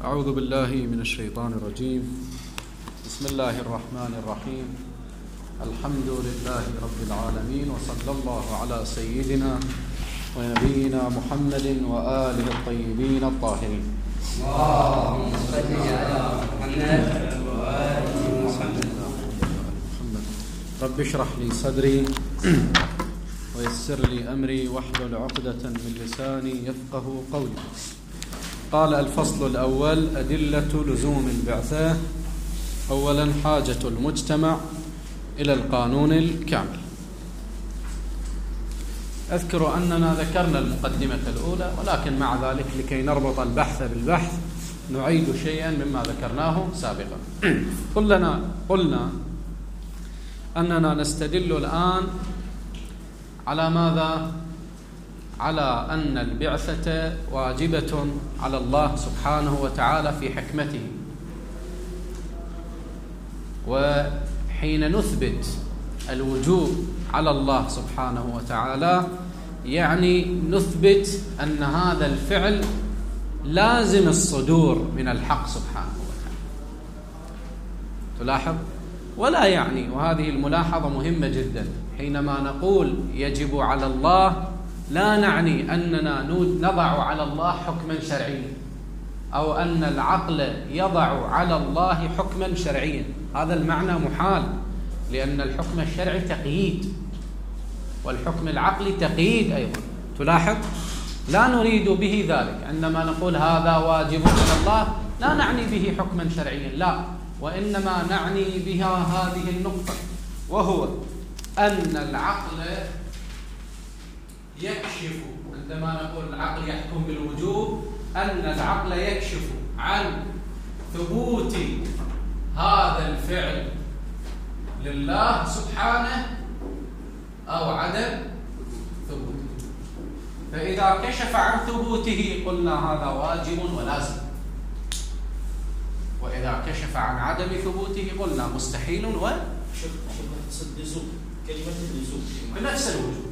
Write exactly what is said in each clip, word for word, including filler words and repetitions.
أعوذ بالله من الشيطان الرجيم. بسم الله الرحمن الرحيم. الحمد لله رب العالمين، وصلى الله على سيدنا ونبينا محمد وآله الطيبين الطاهرين. اللهم صل على محمد وآل محمد. رب اشرح لي صدري ويسر لي أمري واحلل عقدة من لساني يفقه قولي. قال: الفصل الأول: أدلة لزوم البعثة. أولا، حاجة المجتمع إلى القانون الكامل. أذكر أننا ذكرنا المقدمة الأولى، ولكن مع ذلك لكي نربط البحث بالبحث نعيد شيئا مما ذكرناه سابقا. قلنا قلنا أننا نستدل الآن على ماذا؟ على أن البعثة واجبة على الله سبحانه وتعالى في حكمته. وحين نثبت الوجوب على الله سبحانه وتعالى يعني نثبت أن هذا الفعل لازم الصدور من الحق سبحانه وتعالى. تلاحظ؟ ولا يعني، وهذه الملاحظة مهمة جدا، حينما نقول يجب على الله لا نعني أننا نضع على الله حكما شرعيا، أو أن العقل يضع على الله حكما شرعيا. هذا المعنى محال، لأن الحكم الشرعي تقييد، والحكم العقلي تقييد أيضا. تلاحظ؟ لا نريد به ذلك. عندما نقول هذا واجب على الله لا نعني به حكما شرعيا، لا، وإنما نعني بها هذه النقطة، وهو أن العقل يكشف. عندما نقول العقل يحكم بالوجوب، أن العقل يكشف عن ثبوت هذا الفعل لله سبحانه أو عدم ثبوته. فإذا كشف عن ثبوته قلنا هذا واجب ولازم، وإذا كشف عن عدم ثبوته قلنا مستحيل و اللزوم، كلمة اللزوم بنفس الوجوب.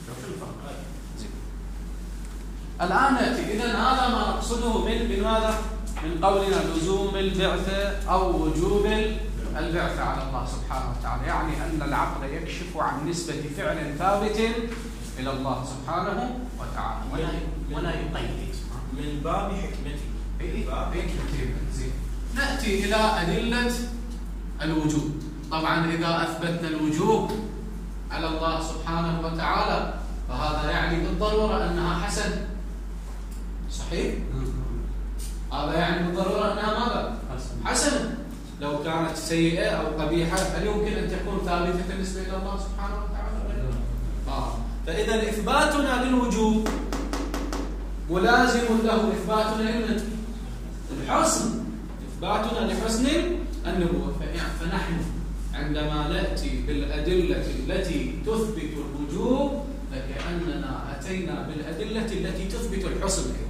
الآن نأتي، إذن هذا ما نقصده من من ماذا؟ من قولنا لزوم البعثة أو وجوب البعثة على الله سبحانه وتعالى، يعني أن العقل يكشف عن نسبة فعل ثابت إلى الله سبحانه وتعالى ولا يقيد من باب حكمته. نأتي إلى أدلة الوجوب. طبعا إذا أثبتنا الوجوب على الله سبحانه وتعالى فهذا يعني بالضرورة أنها حسن. صحيح؟ هذا يعني بالضرورة أنها ماذا؟ حسن. لو كانت سيئة أو قبيحة هل يمكن أن تكون ثابتة بالنسبة إلى الله سبحانه وتعالى؟ آه. فإذا إثباتنا للوجوب ملازم له إثباتنا للحسن، إثباتنا لحسن النبوة. فنحن عندما نأتي بالأدلة التي تثبت الوجوب فكأننا أتينا بالأدلة التي تثبت الحسن أيضا.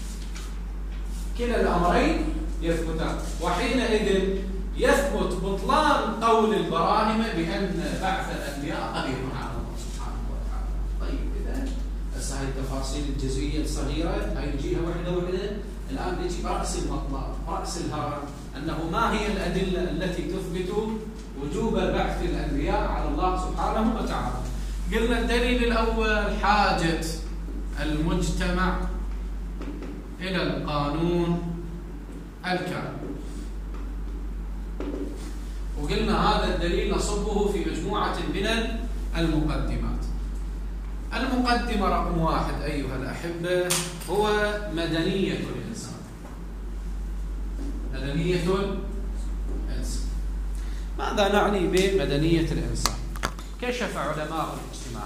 كلا الأمرين يثبتان، وحينئذ يثبت بطلان قول البراهمة بأن بعث الأنبياء قدير على الله سبحانه وتعالى. طيب، إذا هسه هاي التفاصيل الجزئية الصغيرة هاي نجيها وحدة وحدة. الآن نجي رأس المطلب، رأس الهرم، أنه ما هي الأدلة التي تثبت وجوب بعث الأنبياء على الله سبحانه وتعالى. قلنا الدليل الأول حاجة المجتمع إلى القانون الكامل، وقلنا هذا الدليل نصبه في مجموعة من المقدمات. المقدمة رقم واحد أيها الأحبة هو مدنية الإنسان. مدنية الإنسان. ماذا نعني بمدنية الإنسان؟ كشف علماء الاجتماع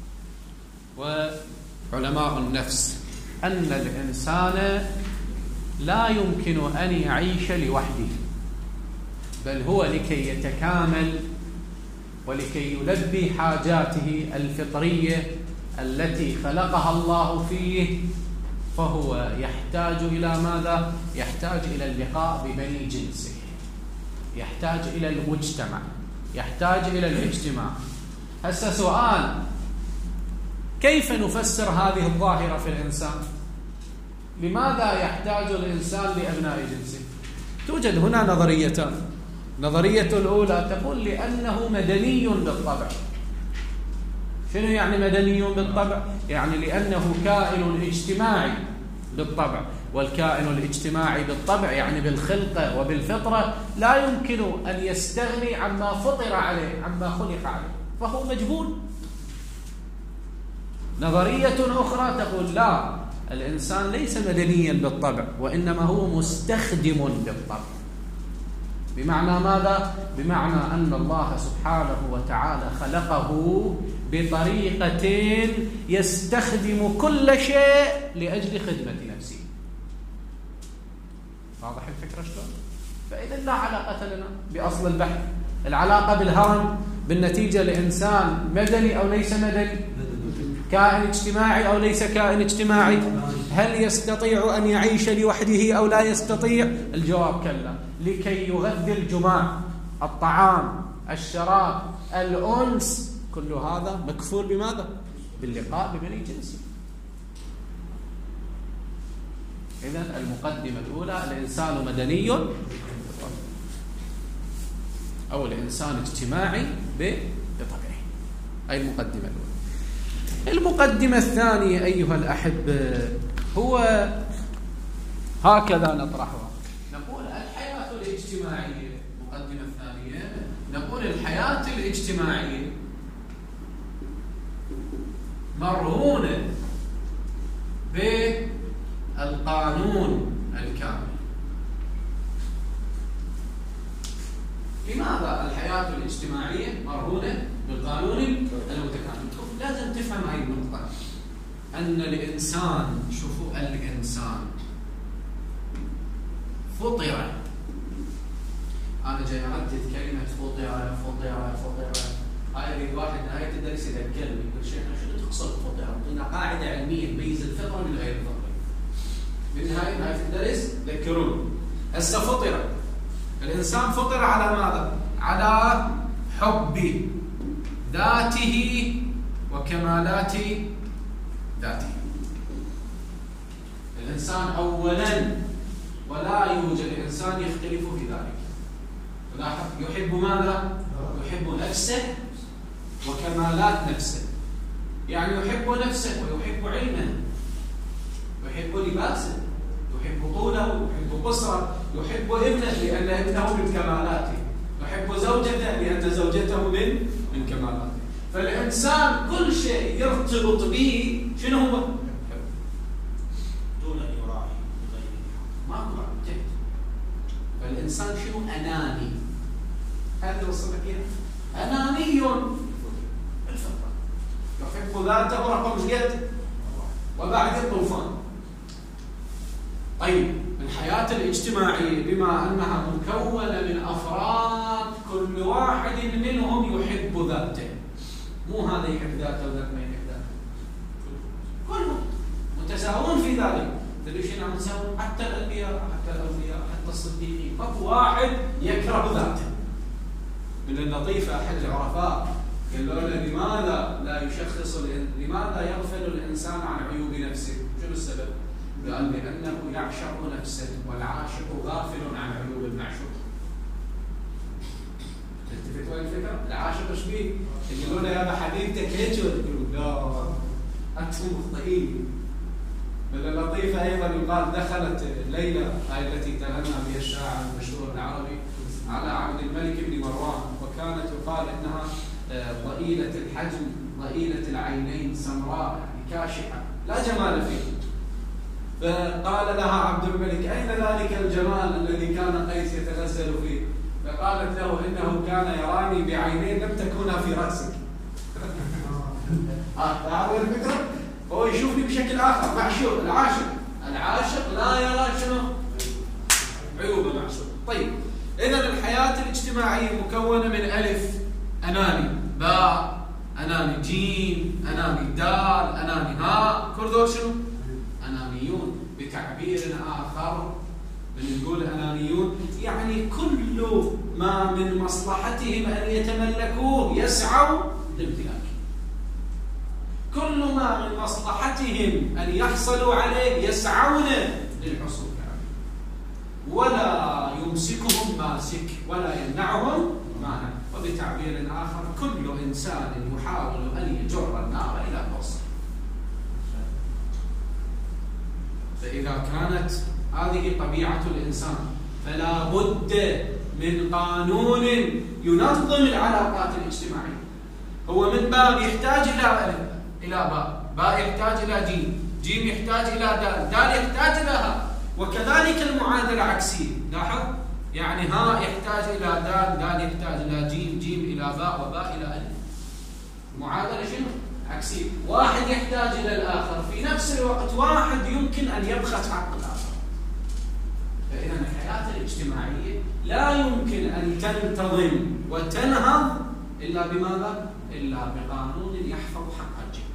وعلماء النفس أن الإنسان لا يمكن أن يعيش لوحده، بل هو لكي يتكامل ولكي يلبي حاجاته الفطرية التي خلقها الله فيه، فهو يحتاج إلى ماذا؟ يحتاج إلى اللقاء ببني جنسه، يحتاج إلى المجتمع، يحتاج إلى الاجتماع. هسه سؤال: كيف نفسر هذه الظاهرة في الإنسان؟ لماذا يحتاج الإنسان لأبناء جنسه؟ توجد هنا نظريتان. النظرية الأولى تقول لأنه مدني بالطبع. شنو يعني مدني بالطبع؟ يعني لأنه كائن اجتماعي بالطبع، والكائن الاجتماعي بالطبع يعني بالخلقة وبالفطرة لا يمكن أن يستغني عما فطر عليه، عما خلق عليه، فهو مجبول. نظرية أخرى تقول لا، الإنسان ليس مدنيا بالطبع، وإنما هو مستخدم بالطبع. بمعنى ماذا؟ بمعنى أن الله سبحانه وتعالى خلقه بطريقة يستخدم كل شيء لأجل خدمة نفسه. واضح الفكرة شلون؟ فإذا لا علاقة لنا بأصل البحث. العلاقة بالهرم بالنتيجة لإنسان مدني أو ليس مدني، كائن اجتماعي أو ليس كائن اجتماعي، هل يستطيع أن يعيش لوحده أو لا يستطيع؟ الجواب كلا. لكي يغذي الجماع، الطعام، الشراب، الأنس، كل هذا مكفول بماذا؟ باللقاء ببني جنسه. إذن المقدمة الأولى الإنسان مدني أو الإنسان اجتماعي بطبعه، أي المقدمة الأولى. المقدمة الثانية أيها الأحبة هو هكذا نطرحها. نقول الحياة الاجتماعية، المقدمة الثانية نقول الحياة الاجتماعية مرهونة بالقانون الكامل. لماذا الحياة الاجتماعية مرهونة بالقانون المتكامل؟ لازم تفهم هاي النقطة، أن الإنسان، شوفوا الإنسان فطرة. أنا جاي أردد كلمة فطرة فطرة فطرة، هاي أريد واحد نهاية الدرس يذكرني كل شيء شنو تقصد فطرة؟ قلنا قاعدة علمية تميز الفطرة من غير الفطرة. بالنهاية نهاية الدرس ذكرون. هسه فطرة، الإنسان فطر على ماذا؟ على حب ذاته وكمالات ذاته. الإنسان أولا ولا يوجد إنسان يختلف في ذلك. يحب ماذا؟ يحب نفسه وكمالات نفسه. يعني يحب نفسه ويحب علمه، يحب لباسه، يحب طوله، يحب قصره، يحب ابنه لأن ابنه من كمالاته، يحب زوجته لأن زوجته من من كمالاته. فالإنسان كل شيء يرتبط به شنو هو؟ دون أن يراعي غيره. ماكو جد. فالإنسان شنو؟ أناني. هذا وصلنا كده. أناني الفطرة. يحب ذاته رقم قد وبعد الطوفان. طيب الحياة الاجتماعية بما أنها مكونة من أفراد كل واحد منهم يحب ذاته، مو هذا يحب ذاته وذاك ما يحب ذاته، كلهم متساوون في ذلك. تدري شنو متساوون؟ حتى الأنبياء، حتى الأولياء، حتى الصديقين، ماكو واحد يكره ذاته. من اللطيفة أحد العرفاء قالوا له لماذا لا يشخص لماذا يغفل الإنسان عن عيوب نفسه؟ شنو السبب؟ قال لأنه يعشق نفسه، والعاشق غافل عن عيوب المعشوق. تلتفت وين الفكرة؟ العاشق ايش بيه؟ يقولون له يا حبيبتك هيك، يقولون لا أنتم مخطئين. من اللطيفة أيضا يقال دخلت ليلى، هاي التي تغنى بها الشاعر المشهور العربي، على عبد الملك بن مروان، وكانت يقال إنها ضئيلة الحجم، ضئيلة العينين، سمراء يعني كاشحة لا جمال فيه. فقال لها عبد الملك أين ذلك الجمال الذي كان قيس يتغزل فيه؟ فقالت له إنه كان يراني بعينين لم تكونا في رأسك. تعرف الفكرة؟ هو يشوفني بشكل آخر. معشوق العاشق، العاشق لا يرى شنو؟ عيوب المعشوق. طيب إذا الحياة الاجتماعية مكونة من ألف أناني، باء أناني، جيم أناني، دال أناني، هاء، كل ذول شنو؟ أنانيون. بتعبير آخر بنقول أنانيون يعني كل ما من مصلحتهم أن يتملكوه يسعوا لامتلاكه. كل ما من مصلحتهم أن يحصلوا عليه يسعون للحصول عليه، ولا يمسكهم ماسك ولا يمنعهم مانع. وبتعبير آخر كل إنسان يحاول أن يجر النار إلى الوصل. فإذا كانت هذه طبيعة الإنسان فلا بد من قانون ينظم العلاقات الاجتماعية. هو من باب يحتاج إلى إلى باء، باء يحتاج إلى جيم، جيم يحتاج إلى دال، دال يحتاج إلى هاء، وكذلك المعادلة عكسية. لاحظ يعني هاء يحتاج إلى دال، دال يحتاج إلى جيم، جيم إلى باء، وباء إلى ألف. المعادلة شنو؟ عكسية. واحد يحتاج إلى الآخر، في نفس الوقت واحد يمكن أن يبخس حق الآخر. فإذا الحياة الاجتماعية لا يمكن أن تنتظم وتنهض إلا بماذا؟ إلا بقانون يحفظ حق الجميع.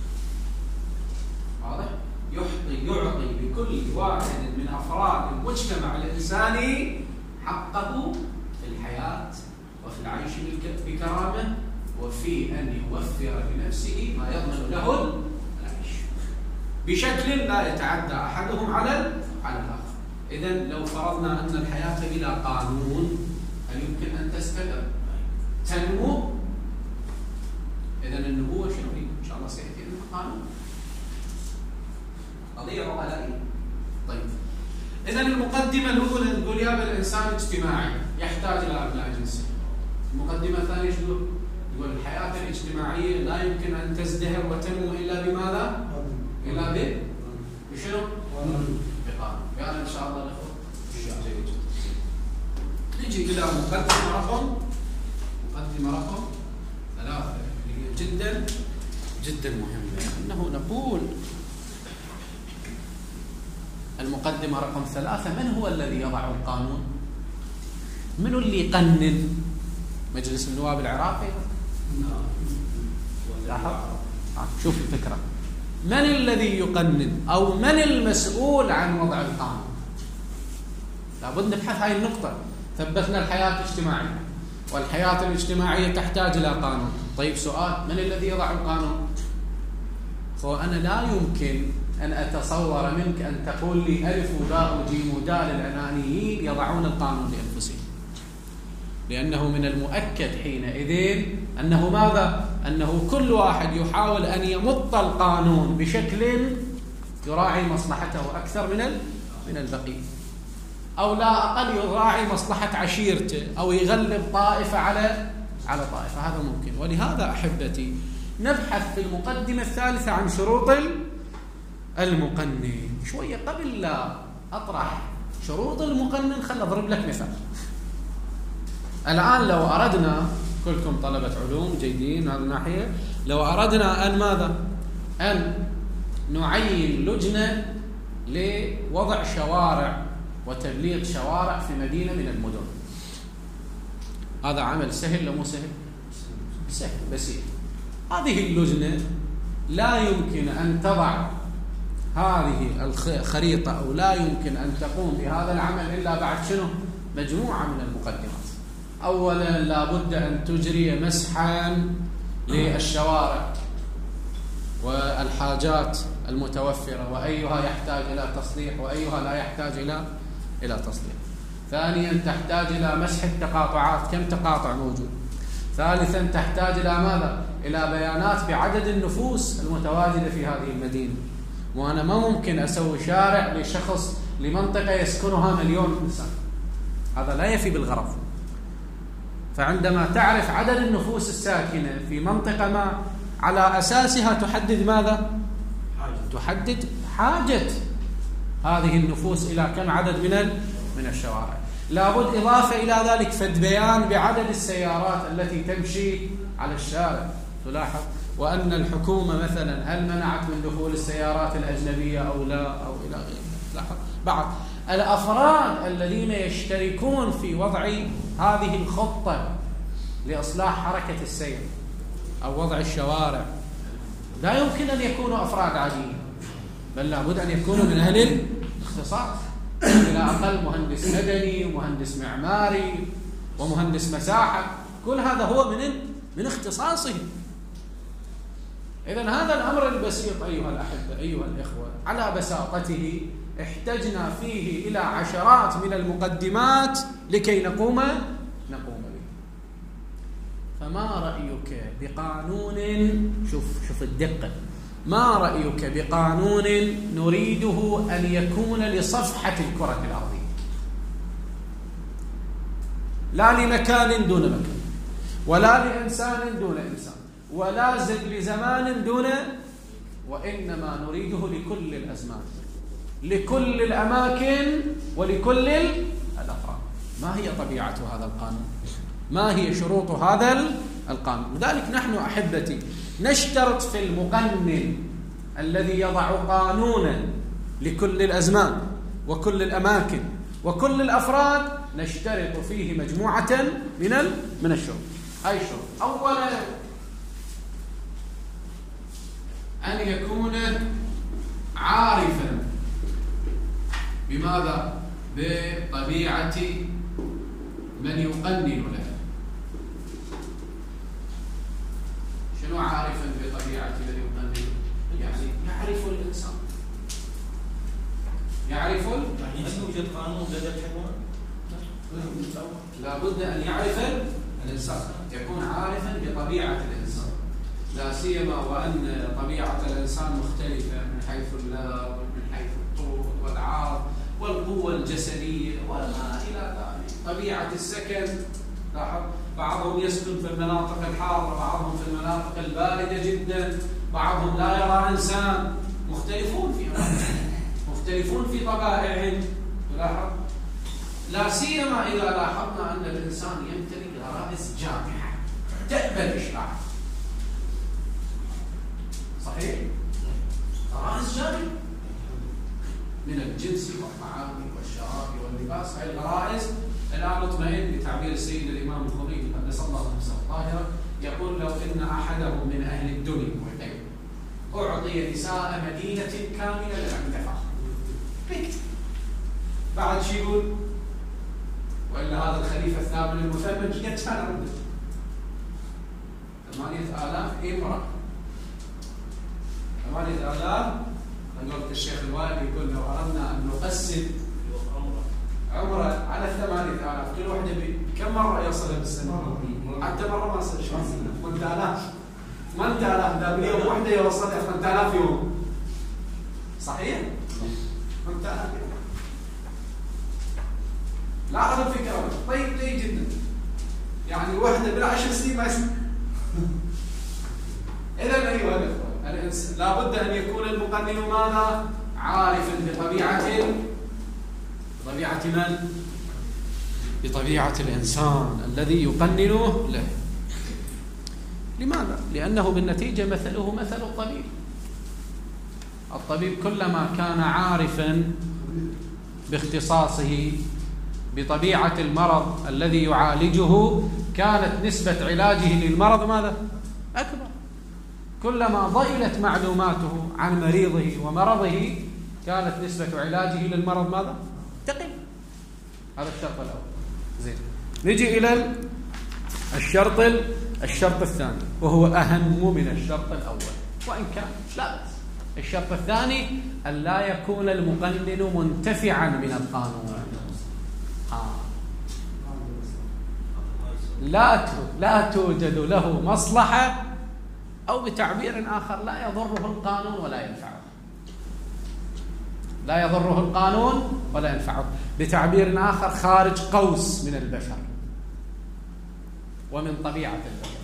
واضح؟ يعطي يعطي لكل واحد من أفراد المجتمع الإنساني حقه في الحياة وفي العيش بكرامة، وفي أن يوفر لنفسه ما يضمن له العيش بشكل لا يتعدى أحدهم على على الآخر. إذن لو فرضنا أن الحياة بلا قانون هل يمكن أن تستمر تنمو؟ إذن النبوة شنو هي؟ إن شاء الله سيأتي لنا قانون، قضية عقلائية. طيب إذن المقدمة الأولى نقول يا الإنسان اجتماعي يحتاج إلى أبناء جنسه. المقدمة الثانية شنو؟ يقول الحياة الاجتماعية لا يمكن أن تزدهر وتنمو إلا بماذا؟ إلا ب بشنو؟ بقانون. يعني إن شاء الله ناخذ شيء جيد جدا. نجي إلى مقدمة رقم مقدمة رقم ثلاثة اللي هي جدا جدا مهمة، أنه نقول المقدمة رقم ثلاثة: من هو الذي يضع القانون؟ من اللي يقنن؟ مجلس النواب العراقي؟ لاحظ شوف الفكرة، من الذي يقنن أو من المسؤول عن وضع القانون؟ لابد نبحث هاي النقطة. ثبتنا الحياة الاجتماعية، والحياة الاجتماعية تحتاج إلى قانون. طيب سؤال: من الذي يضع القانون؟ فأنا لا يمكن أن أتصور منك أن تقول لي ألف وباء وجيم ودال العنانيين يضعون القانون لأنفسهم، لأنه من المؤكد حينئذ أنه ماذا؟ أنه كل واحد يحاول أن يمط القانون بشكل يراعي مصلحته أكثر من من البقية، أو لا أقل يراعي مصلحة عشيرته، أو يغلب طائفة على على طائفة. هذا ممكن. ولهذا أحبتي نبحث في المقدمة الثالثة عن شروط المقنن. شوية قبل لا أطرح شروط المقنن خل أضرب لك مثال. الآن لو أردنا، كلكم طلبة علوم جيدين من هذه الناحية، لو أردنا أن ماذا؟ أن نعين لجنة لوضع شوارع وتبليغ شوارع في مدينة من المدن. هذا عمل سهل لو مو سهل؟ سهل بسيط. هذه اللجنة لا يمكن أن تضع هذه الخريطة أو لا يمكن أن تقوم بهذا العمل إلا بعد شنو؟ مجموعة من المقدمات. أولا لابد أن تجري مسحا للشوارع والحاجات المتوفرة، وأيها يحتاج إلى تصليح وأيها لا يحتاج إلى إلى تصليح. ثانيا تحتاج إلى مسح التقاطعات، كم تقاطع موجود. ثالثا تحتاج إلى ماذا؟ إلى بيانات بعدد النفوس المتواجدة في هذه المدينة. وأنا ما ممكن أسوي شارع لشخص لمنطقة يسكنها مليون إنسان، هذا لا يفي بالغرض. فعندما تعرف عدد النفوس الساكنة في منطقة ما، على أساسها تحدد ماذا؟ تحدد حاجة هذه النفوس إلى كم عدد من من الشوارع. لابد إضافة إلى ذلك فد بيان بعدد السيارات التي تمشي على الشارع. تلاحظ وأن الحكومة مثلا هل منعت من دخول السيارات الأجنبية أو لا، أو إلى غيره. تلاحظ بعض الأفراد الذين يشتركون في وضع هذه الخطة لإصلاح حركة السير أو وضع الشوارع لا يمكن أن يكونوا أفراد عاديين، بل لابد أن يكونوا من أهل الاختصاص، إلى أقل مهندس مدني ومهندس معماري ومهندس مساحة. كل هذا هو من من اختصاصه. إذن هذا الأمر البسيط أيها الأحبة أيها الإخوة على بساطته احتجنا فيه إلى عشرات من المقدمات لكي نقوم نقوم به. فما رأيك بقانون، شوف شوف الدقة، ما رأيك بقانون نريده أن يكون لصفحة الكرة الأرضية، لا لمكان دون مكان، ولا لإنسان دون إنسان، ولا لزمان دون، وإنما نريده لكل الأزمان، لكل الأماكن، ولكل الأفراد. ما هي طبيعة هذا القانون؟ ما هي شروط هذا القانون؟ لذلك نحن أحبتي نشترط في المقنن الذي يضع قانونا لكل الأزمان وكل الأماكن وكل الأفراد، نشترط فيه مجموعة من من الشروط. أي شروط؟ أولا أن يكون عارفا بماذا؟ بطبيعة من يقنن له. شنو عارفا بطبيعة من يقنن؟ يعني يعرف الإنسان، يعرف يعني هل يوجد قانون لدى الحكومة؟ لا بد أن يعرف الإنسان، يكون عارفا بطبيعة الإنسان، لا سيما وأن طبيعة الإنسان مختلفة من حيث اللون ومن حيث الطول والعرض والقوة الجسدية وما إلى ذلك. طبيعة السكن، لاحظ بعضهم يسكن في المناطق الحارة، بعضهم في المناطق الباردة جدا، بعضهم لا يرى إنسان، مختلفون في مختلفون في طبائعهم. لاحظ لا سيما إذا لاحظنا أن الإنسان يمتلك غرائز جامحة تقبل الإشراع. صحيح؟ غرائز جامحة من الجنس والطعام والشراب واللباس. هذه الغرائز الآن مطمئن بتعبير السيد الإمام الخميني قدس الله نفسه الطاهرة، يقول لو إن أحدهم من أهل الدنيا أعطي نساء مدينة كاملة للاكتفاء بعد شو يقول؟ وإلا هذا الخليفة الثامن المثمن كم كان عنده؟ ثمانية آلاف امرأة. ثمانية آلاف. قلت الشيخ الوالي يقول لو أردنا أن نقسم عمره على الثمانية آلاف، كل واحدة كم مرة يوصلها بالسنة؟ حتى مرة ما صار شيء. ثمانية آلاف ثمانية آلاف ده باليوم واحدة يوصلها ثمانية آلاف يوم. صحيح؟ ثمانية آلاف يوم. لاحظ الفكرة. طيب جيد جدا. يعني واحدة بالعشر سنين ما يصير. إذا أيها الأخوة الإنسان لابد أن يكون المقنن ماذا؟ عارفا بطبيعة بطبيعة من؟ بطبيعة الإنسان الذي يقننه له. لماذا؟ لأنه بالنتيجة مثله مثل الطبيب. الطبيب كلما كان عارفا باختصاصه بطبيعة المرض الذي يعالجه كانت نسبة علاجه للمرض ماذا؟ أكبر. كلما ضئلت معلوماته عن مريضه ومرضه كانت نسبة علاجه للمرض ماذا؟ تقل. هذا الشرط الأول. زين. نجي إلى الشرط الشرط الثاني وهو أهم من الشرط الأول وإن كان لا بأس. الشرط الثاني أن لا يكون المقنن منتفعا من القانون. آه. لا لا توجد له مصلحة، أو بتعبير آخر لا يضره القانون ولا ينفعه. لا يضره القانون ولا ينفعه. بتعبير آخر خارج قوس من البشر ومن طبيعة البشر.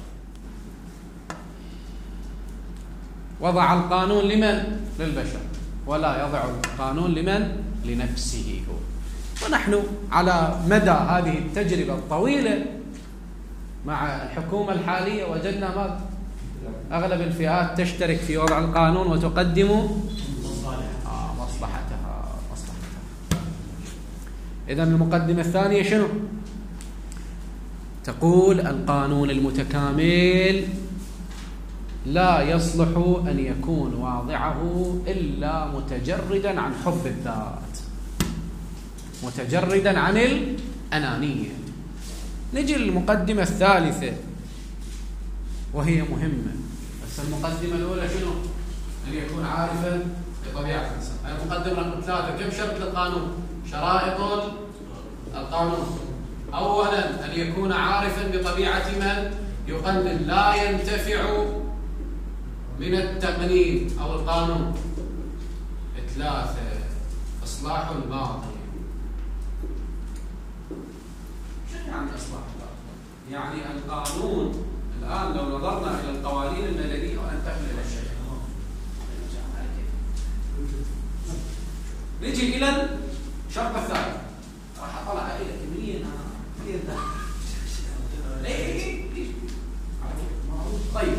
وضع القانون لمن؟ للبشر، ولا يضع القانون لمن؟ لنفسه هو. ونحن على مدى هذه التجربة الطويلة مع الحكومة الحالية وجدنا ما أغلب الفئات تشترك في وضع القانون وتقدم آه مصلحتها مصلحتها. إذن المقدمة الثانية شنو؟ تقول القانون المتكامل لا يصلح أن يكون واضعه إلا متجردا عن حب الذات، متجردا عن الأنانية. نجي للمقدمة الثالثة وهي مهمة، بس المقدمة الأولى شنو؟ أن يكون عارفا بطبيعة الإنسان. المقدمة رقم ثلاثة، كم شرط للقانون؟ شرائط القانون. أولا أن يكون عارفا بطبيعة من يقنن، لا ينتفع من التقنين أو القانون. ثلاثة، إصلاح الباطل. شو يعني إصلاح الباطل؟ يعني القانون الآن لو نظرنا إلى القوانين المدنية وأنتقل إلى الشيء، نجي إلى الشرط الثالث. راح أطلع عليك كمية طيب،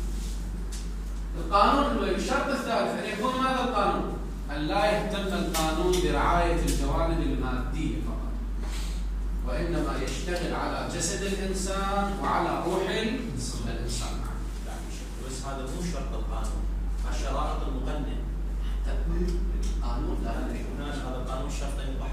القانون الشرط الثالث أن يكون ماذا القانون؟ أن لا يهتم القانون برعاية الجوانب المادية فقط، وإنما يشتغل على جسد الإنسان وعلى روح الإنسان. بس هذا مو شرط القانون، الشرائط المقنن. القانون لا هناك هذا القانون شرطين واحد.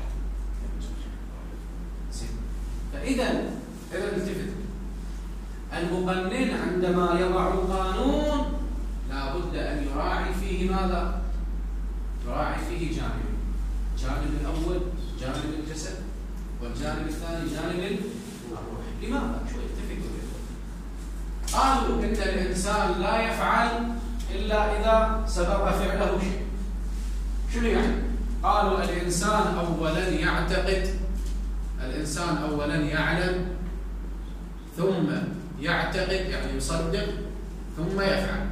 فإذا إذا التفت، المقنن عندما يضع القانون لا بد أن يراعي فيه ماذا؟ يراعي فيه جانبين. الجانب الأول جانب الجسد، والجانب الثاني جانب الروح. لماذا؟ شوي اتفقوا. قالوا إن الإنسان لا يفعل إلا إذا سبق فعله شيء. شنو يعني؟ قالوا الإنسان أولا يعتقد، الإنسان أولا يعلم، ثم يعتقد يعني يصدق، ثم يفعل.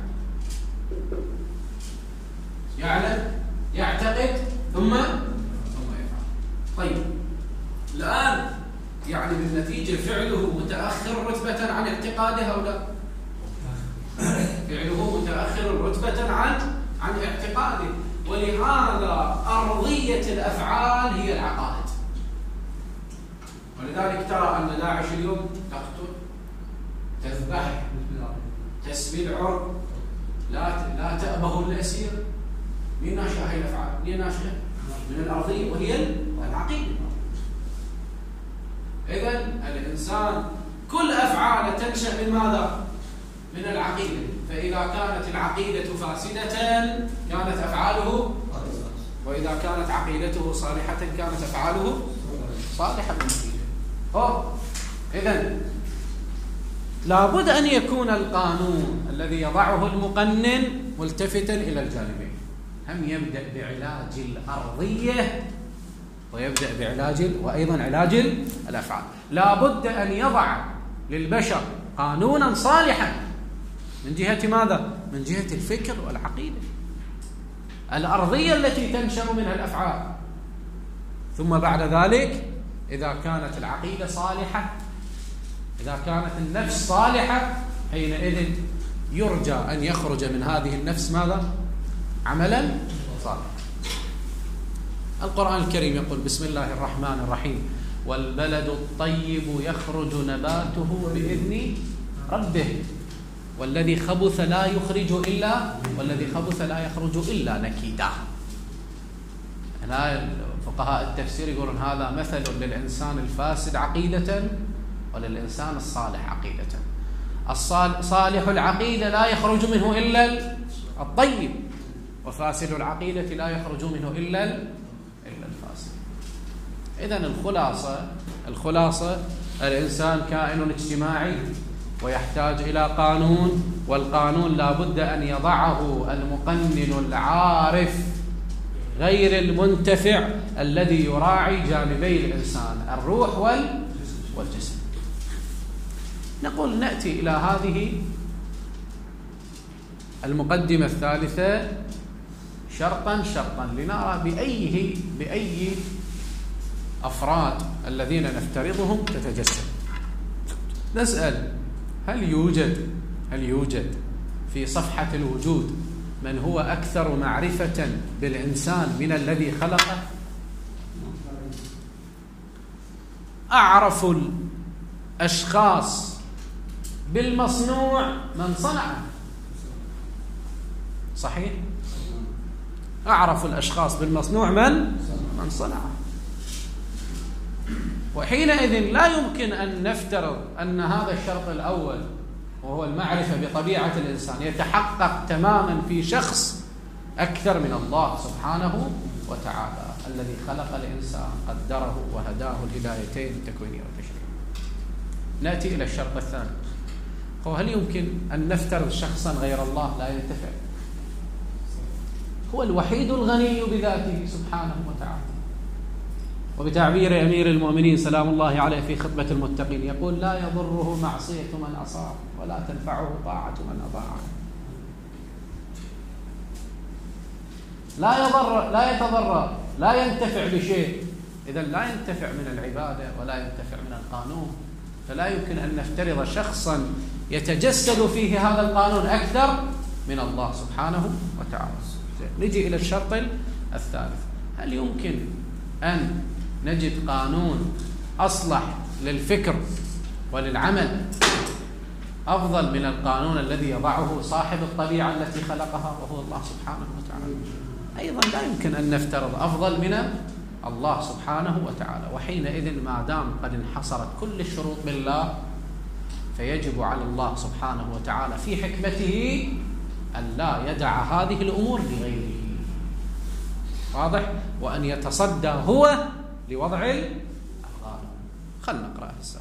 يعلم، يعتقد، ثم ثم يفعل. طيب الآن يعني بالنتيجة فعله متأخر رتبة عن اعتقاده أو لا؟ فعله متأخر رتبة عن عن اعتقاده، ولهذا أرضية الأفعال هي العقائد. ولذلك ترى أن داعش اليوم تقتل، تذبح، تسبي العرب، لا لا تأبه الأسير. من ناشئة هي الأفعال؟ من ناشئة من الأرضية وهي العقيدة. إذن الإنسان كل أفعاله تنشأ من ماذا؟ من العقيدة. فإذا كانت العقيدة فاسدة كانت أفعاله، وإذا كانت عقيدته صالحة كانت أفعاله صالحة بالنتيجة. أوه إذن لابد أن يكون القانون الذي يضعه المقنن ملتفتا إلى الجانبين. هم يبدأ بعلاج الأرضية ويبدأ بعلاج وأيضا علاج الأفعال. لابد أن يضع للبشر قانونا صالحا من جهة ماذا؟ من جهة الفكر والعقيدة، الأرضية التي تنشأ منها الأفعال. ثم بعد ذلك إذا كانت العقيدة صالحة، إذا كانت النفس صالحة، حينئذ يرجى أن يخرج من هذه النفس ماذا؟ عملا صالحا. القرآن الكريم يقول بسم الله الرحمن الرحيم: والبلد الطيب يخرج نباته بإذن ربه والذي خبث لا يخرج إلا والذي خبث لا يخرج إلا نكيدا. هنا فقهاء التفسير يقولون هذا مثل للإنسان الفاسد عقيدة وللإنسان الصالح عقيدة. الصالح العقيدة لا يخرج منه إلا الطيب، وفاسد العقيدة لا يخرج منه إلا إلا الفاسد. إذن الخلاصة الخلاصة الإنسان كائن اجتماعي ويحتاج إلى قانون، والقانون لا بد أن يضعه المقنن العارف غير المنتفع الذي يراعي جانبي الإنسان الروح والجسد. نقول نأتي إلى هذه المقدمة الثالثة شرطا شرطا لنرى بأيه بأي أفراد الذين نفترضهم تتجسد. نسأل هل يوجد هل يوجد في صفحة الوجود من هو أكثر معرفة بالإنسان من الذي خلقه؟ أعرف الأشخاص بالمصنوع من صنعه. صحيح؟ أعرف الأشخاص بالمصنوع من من صنعه. وحينئذ لا يمكن أن نفترض أن هذا الشرط الأول وهو المعرفة بطبيعة الإنسان، يتحقق تماما في شخص أكثر من الله سبحانه وتعالى الذي خلق الإنسان، قدره وهداه الهدايتين التكوينية والتشريعية. نأتي إلى الشرط الثاني، هو هل يمكن أن نفترض شخصا غير الله لا ينتفع؟ هو الوحيد الغني بذاته سبحانه وتعالى. وبتعبير أمير المؤمنين سلام الله عليه في خطبة المتقين يقول: لا يضره معصية من أصاب ولا تنفعه طاعة من أطاعه. لا يضر، لا يتضرر، لا ينتفع بشيء. إذا لا ينتفع من العبادة ولا ينتفع من القانون، فلا يمكن أن نفترض شخصا يتجسد فيه هذا القانون أكثر من الله سبحانه وتعالى. نجي إلى الشرط الثالث، هل يمكن أن نجد قانون أصلح للفكر وللعمل أفضل من القانون الذي يضعه صاحب الطبيعة التي خلقها وهو الله سبحانه وتعالى؟ أيضا لا يمكن أن نفترض أفضل من الله سبحانه وتعالى. وحينئذ ما دام قد انحصرت كل الشروط بالله، فيجب على الله سبحانه وتعالى في حكمته أن لا يدع هذه الأمور لغيره، واضح؟ وأن يتصدى هو لوضع القانون. خلنا نقرأ هسه.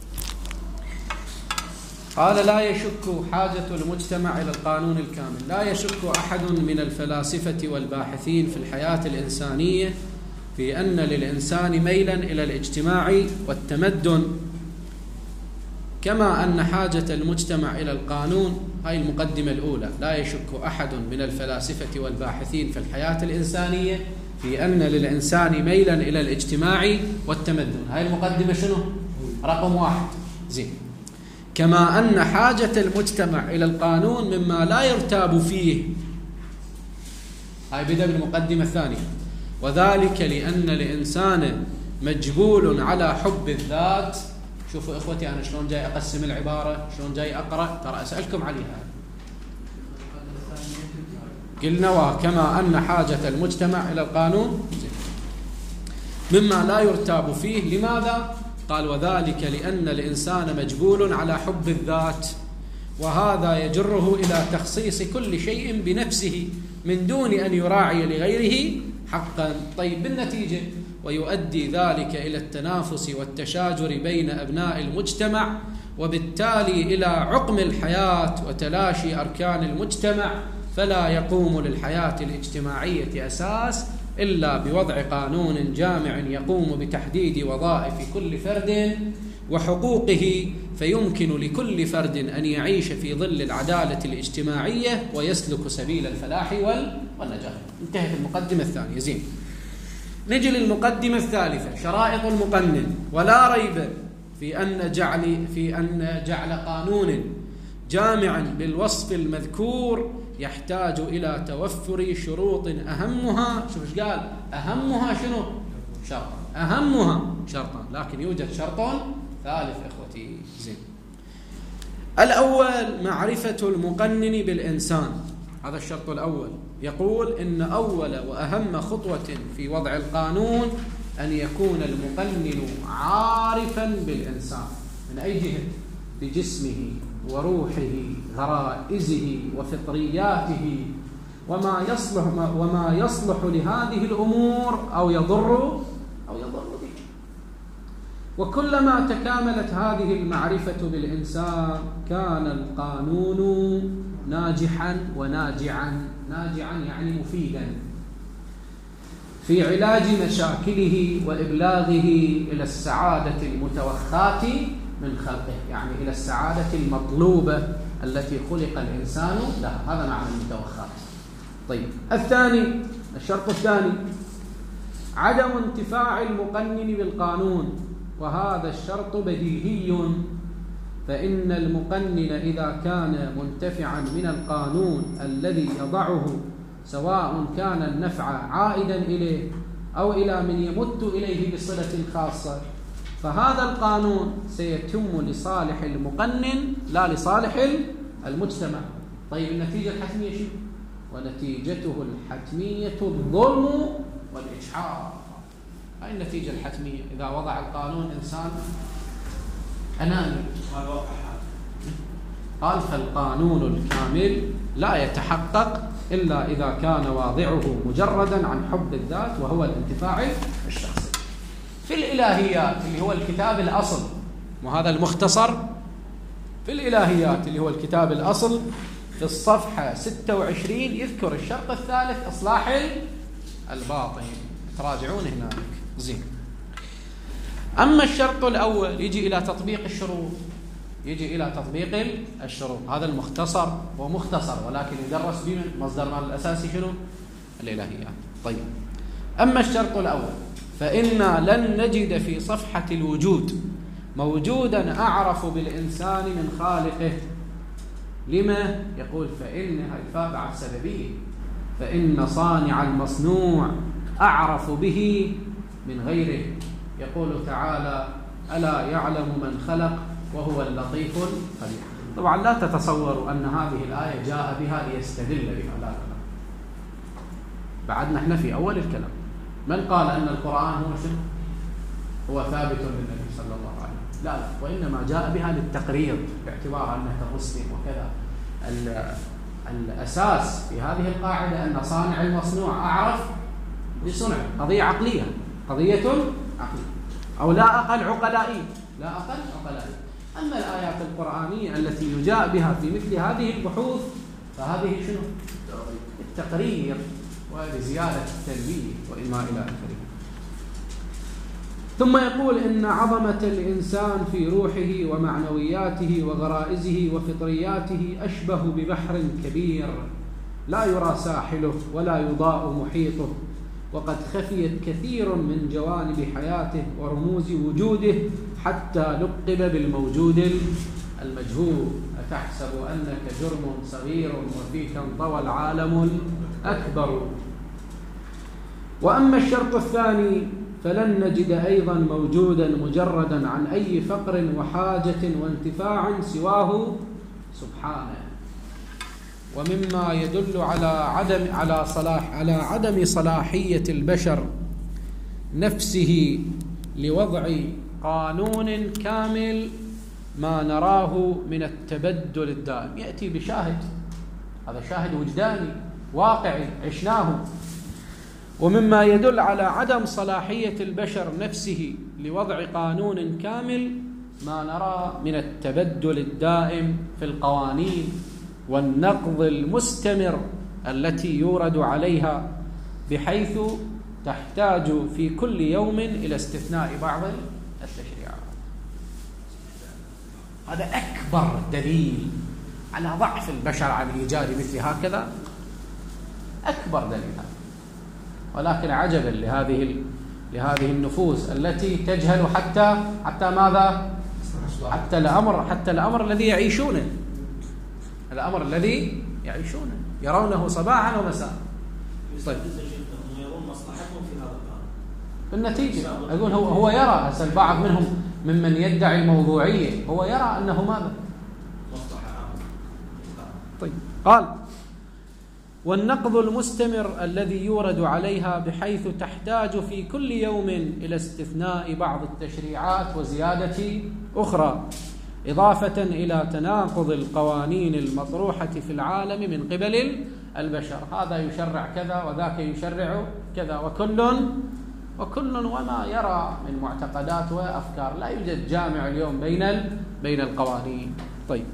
قال: لا يشك حاجة المجتمع إلى القانون الكامل. لا يشك أحد من الفلاسفة والباحثين في الحياة الإنسانية في أن للإنسان ميلا إلى الاجتماع والتمدن، كما أن حاجة المجتمع إلى القانون. هاي المقدمة الأولى. لا يشك أحد من الفلاسفة والباحثين في الحياة الإنسانية في أن للإنسان ميلا إلى الاجتماع والتمدن. هاي المقدمة شنو؟ رقم واحد. زين. كما أن حاجة المجتمع إلى القانون مما لا يرتاب فيه. هاي بدأ بالمقدمة الثانية. وذلك لأن الإنسان مجبول على حب الذات. شوفوا إخوتي أنا شلون جاي أقسم العبارة، شلون جاي أقرأ، ترى أسألكم عليها. قلنا: وكما أن حاجة المجتمع إلى القانون مما لا يرتاب فيه. لماذا؟ قال: وذلك لأن الإنسان مجبول على حب الذات، وهذا يجره إلى تخصيص كل شيء بنفسه من دون أن يراعي لغيره حقا. طيب، بالنتيجة ويؤدي ذلك إلى التنافس والتشاجر بين أبناء المجتمع، وبالتالي إلى عقم الحياة وتلاشي أركان المجتمع، فلا يقوم للحياة الاجتماعية أساس إلا بوضع قانون جامع يقوم بتحديد وظائف كل فرد وحقوقه، فيمكن لكل فرد أن يعيش في ظل العدالة الاجتماعية ويسلك سبيل الفلاح والنجاح. انتهت المقدمة الثانية. زين، نجي للمقدمة الثالثة، شرائط المقنن. ولا ريب في أن جعل في أن جعل قانون جامعا بالوصف المذكور يحتاج إلى توفر شروط أهمها، شوف ايش قال؟ أهمها شنو؟ شرط. أهمها شرطان، لكن يوجد شرط ثالث إخوتي. زين. الأول معرفة المقنن بالإنسان. هذا الشرط الأول. يقول إن أول وأهم خطوة في وضع القانون أن يكون المقنن عارفا بالإنسان. من أي جهة؟ بجسمه وروحه، غرائزه وفطرياته، وما يصلح وما يصلح لهذه الأمور أو يضر أو يضر به. وكلما تكاملت هذه المعرفة بالإنسان كان القانون ناجحا وناجعا. ناجعا يعني مفيدا في علاج مشاكله وإبلاغه إلى السعادة المتوخاة من خلقه، يعني إلى السعادة المطلوبة التي خلق الإنسان لها. هذا معنى المتوخاة. طيب، الثاني، الشرط الثاني عدم انتفاع المقنن بالقانون، وهذا الشرط بديهي، فإن المقنن إذا كان منتفعا من القانون الذي يضعه، سواء كان النفع عائدا إليه أو إلى من يمت إليه بصلة خاصة، فهذا القانون سيتم لصالح المقنن لا لصالح المجتمع. طيب، النتيجة الحتمية شو؟ ونتيجته الحتمية الظلم والإجحار. هاي النتيجة الحتمية إذا وضع القانون إنسان أناني. قال فالقانون الكامل لا يتحقق إلا إذا كان واضعه مجردا عن حب الذات وهو الانتفاع الشخصي. في الإلهيات اللي هو الكتاب الأصل، وهذا المختصر في الإلهيات اللي هو الكتاب الأصل، في الصفحة ستة وعشرين يذكر الشرط الثالث إصلاح الباطن، تراجعون هناك زين. أما الشرط الأول يجي إلى تطبيق الشروط، يجي إلى تطبيق الشروط. هذا المختصر هو مختصر ولكن يدرس به مصدرنا الأساسي شنو؟ الإلهيات. طيب، أما الشرط الأول فإنا لن نجد في صفحة الوجود موجودا أعرف بالإنسان من خالقه. لما؟ يقول فإن الفاء بعد سببية، فإن صانع المصنوع أعرف به من غيره. يقول تعالى ألا يعلم من خلق وهو اللطيف الخبير. طبعا لا تتصوروا أن هذه الآية جاء بها ليستدل بها، لا لا لا، بعد نحن في أول الكلام. من قال أن القرآن هو شنو؟ هو ثابت للنبي صلى الله عليه وسلم؟ لا لا، وإنما جاء بها للتقرير باعتبار أنها كمسلم وكذا. الأساس في هذه القاعدة أن صانع المصنوع أعرف بصنع، قضية عقلية، قضية عقلية، أو لا أقل عقلائي، لا أقل عقلائي. أما الآيات القرآنية التي يجاء بها في مثل هذه البحوث فهذه شنو؟ التقرير ولزيادة التنبيه وإما إلى آخره. ثم يقول إن عظمة الإنسان في روحه ومعنوياته وغرائزه وفطرياته أشبه ببحر كبير لا يرى ساحله ولا يضاء محيطه، وقد خفيت كثير من جوانب حياته ورموز وجوده حتى لقب بالموجود المجهول. أتحسب أنك جرم صغير وفيك انطوى العالم الأكبر. وأما الشرط الثاني فلن نجد أيضا موجودا مجردا عن أي فقر وحاجة وانتفاع سواه سبحانه. ومما يدل على عدم على صلاح على عدم صلاحية البشر نفسه لوضع قانون كامل ما نراه من التبدل الدائم. يأتي بشاهد، هذا شاهد وجداني واقعي عشناه. ومما يدل على عدم صلاحية البشر نفسه لوضع قانون كامل ما نرى من التبدل الدائم في القوانين والنقض المستمر التي يورد عليها، بحيث تحتاج في كل يوم إلى استثناء بعض التشريعات. هذا أكبر دليل على ضعف البشر عن إيجاد مثل هكذا، أكبر دليل. ولكن عجبا لهذه لهذه النفوس التي تجهل حتى حتى ماذا؟ حتى الأمر حتى الأمر الذي يعيشونه، الأمر الذي يعيشونه يرونه صباحا ومساء. طيب، يرون مصلحتهم في هذا القانون. بالنتيجة أقول هو هو يرى، هسه البعض منهم ممن يدعي الموضوعية هو يرى أنه ماذا؟ مصلحة. طيب، قال والنقض المستمر الذي يورد عليها بحيث تحتاج في كل يوم إلى استثناء بعض التشريعات وزيادة أخرى، إضافة إلى تناقض القوانين المطروحة في العالم من قبل البشر. هذا يشرع كذا وذاك يشرع كذا، وكل وكل وما يرى من معتقدات وأفكار. لا يوجد جامع اليوم بين بين القوانين. طيب،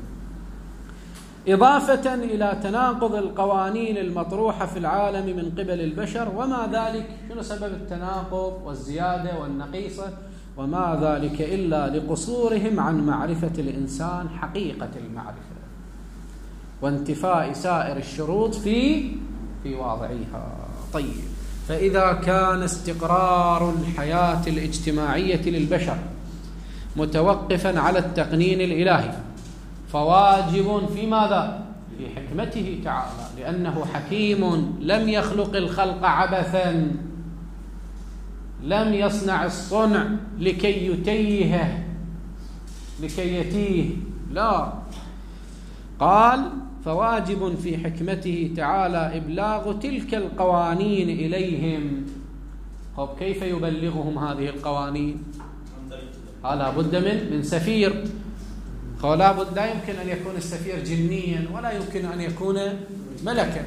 إضافة إلى تناقض القوانين المطروحة في العالم من قبل البشر. وما ذلك؟ شنو سبب التناقض والزيادة والنقيصة؟ وما ذلك إلا لقصورهم عن معرفة الإنسان حقيقة المعرفة وانتفاء سائر الشروط في في واضعيها. طيب، فإذا كان استقرار الحياة الاجتماعية للبشر متوقفا على التقنين الإلهي، فواجب في ماذا؟ في حكمته تعالى، لأنه حكيم لم يخلق الخلق عبثا، لم يصنع الصنع لكي يتيهه لكي يتيه، لا، قال فواجب في حكمته تعالى إبلاغ تلك القوانين إليهم. طب كيف يبلغهم هذه القوانين؟ لا بد من من سفير. هو لابد لا يمكن أن يكون السفير جنيا ولا يمكن أن يكون ملكا.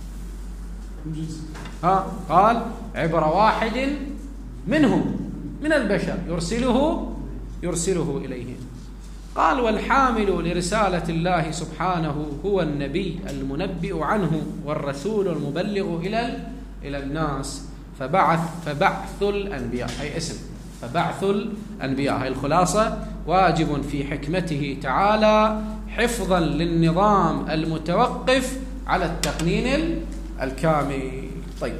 ها قال عبر واحد منهم من البشر يرسله يرسله إليهم. قال والحامل لرسالة الله سبحانه هو النبي المنبئ عنه والرسول المبلغ إلى إلى الناس. فبعث فبعث الأنبياء هي اسم فبعث الأنبياء هي الخلاصة واجب في حكمته تعالى حفظا للنظام المتوقف على التقنين الكامل. طيب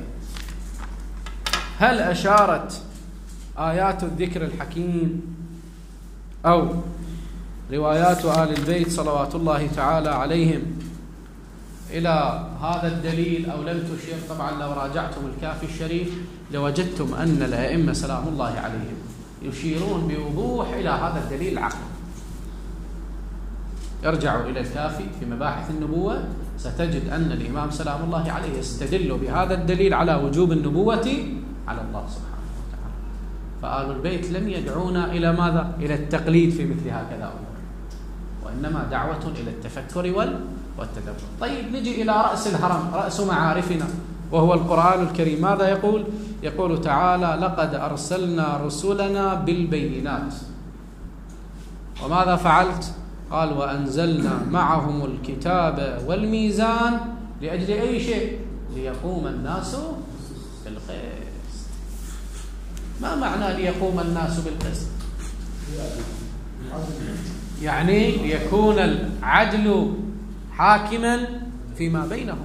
هل أشارت آيات الذكر الحكيم أو روايات آل البيت صلوات الله تعالى عليهم إلى هذا الدليل أو لم تشير؟ طبعا لو راجعتم الكافي الشريف لوجدتم أن الأئمة سلام الله عليهم يشيرون بوضوح إلى هذا الدليل العقلي. ارجعوا إلى الكافي في مباحث النبوة ستجد أن الإمام سلام الله عليه يستدل بهذا الدليل على وجوب النبوة على الله سبحانه وتعالى. فآل البيت لم يدعونا إلى ماذا؟ إلى التقليد في مثل هكذا أمور، وإنما دعوة إلى التفكر والتدبر. طيب نجي إلى رأس الهرم، رأس معارفنا، وهو القرآن الكريم. ماذا يقول؟ يقول تعالى لقد أرسلنا رسلنا بالبينات وماذا فعلت؟ قال وأنزلنا معهم الكتاب والميزان لأجل أي شيء؟ ليقوم الناس بالقسط. ما معنى ليقوم الناس بالقسط؟ يعني ليكون العدل حاكما فيما بينهم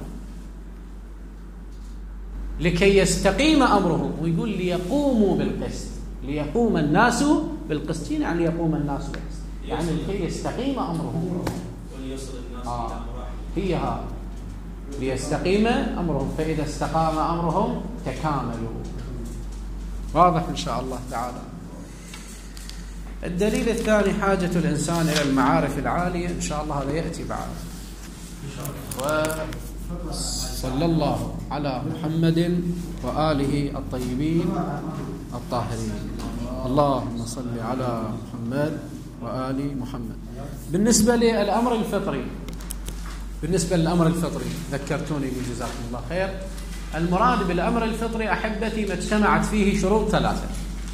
لكي يستقيم أمرهم. ويقول ليقوموا بالقسط، ليقوم الناس بالقسط، يعني ليقوم الناس بالقسط يعني لكي يستقيم أمرهم وليصل الناس آه. إلى مراحل هي ها ليستقيم أمرهم، فإذا استقام أمرهم تكاملوا. واضح إن شاء الله تعالى. الدليل الثاني حاجة الإنسان إلى المعارف العالية، إن شاء الله هذا يأتي بعد. وصلى الله على محمد وآله الطيبين الطاهرين. اللهم صل على محمد وآل محمد. بالنسبة للأمر الفطري، بالنسبة للأمر الفطري ذكرتوني به جزاكم الله خير. المراد بالأمر الفطري أحبتي ما اجتمعت فيه شروط ثلاثة،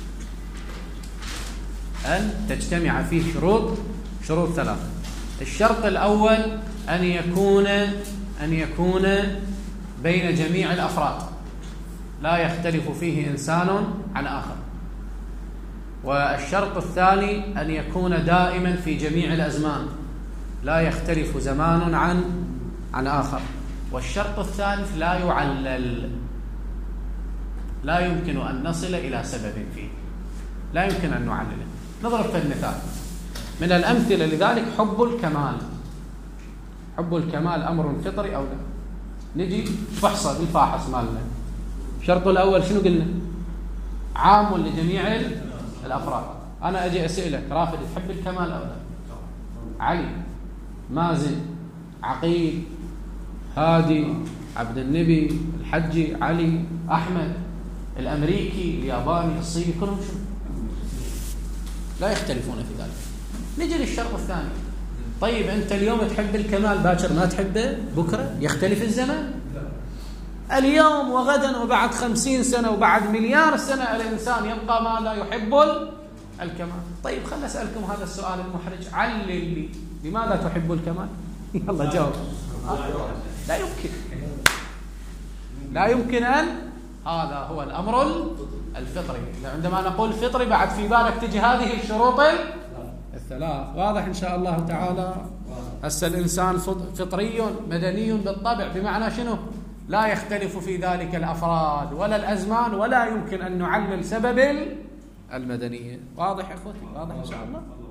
أن تجتمع فيه شروط شروط ثلاثة. الشرط الأول أن يكون أن يكون بين جميع الأفراد لا يختلف فيه إنسان عن آخر. والشرط الثاني أن يكون دائما في جميع الأزمان لا يختلف زمان عن عن آخر. والشرط الثالث لا يعلل، لا يمكن أن نصل إلى سبب فيه، لا يمكن أن نعلله. نضرب في المثال من الأمثلة لذلك حب الكمال. حب الكمال أمر فطري أو لا؟ نجي فحصة بالفاحص مالنا. الشرط الأول شنو قلنا؟ عام لجميع الأفراد. أنا أجي أسألك رافد تحب الكمال أو لا؟ علي، مازن، عقيل، هادي، عبد النبي، الحجي، علي، أحمد، الأمريكي، الياباني، الصيني، كلهم شنو؟ لا يختلفون في ذلك. نجي للشرط الثاني. طيب أنت اليوم تحب الكمال، باكر ما تحبه، بكرة يختلف الزمن. اليوم وغدا وبعد خمسين سنة وبعد مليار سنة الإنسان يبقى ما لا يحب الكمال. طيب خلنا أسألكم هذا السؤال المحرج، علل لي لماذا تحب الكمال؟ يلا جاوب. لا يمكن، لا يمكن أن هذا هو الأمر الفطري. عندما نقول فطري بعد في بالك تجي هذه الشروط الثلاث. واضح إن شاء الله تعالى. هسه الإنسان فطري مدني بالطبع، بمعنى شنو؟ لا يختلف في ذلك الأفراد ولا الأزمان، ولا يمكن أن نعلل سبب المدنية. واضح يا أخوتي؟ واضح إن شاء الله.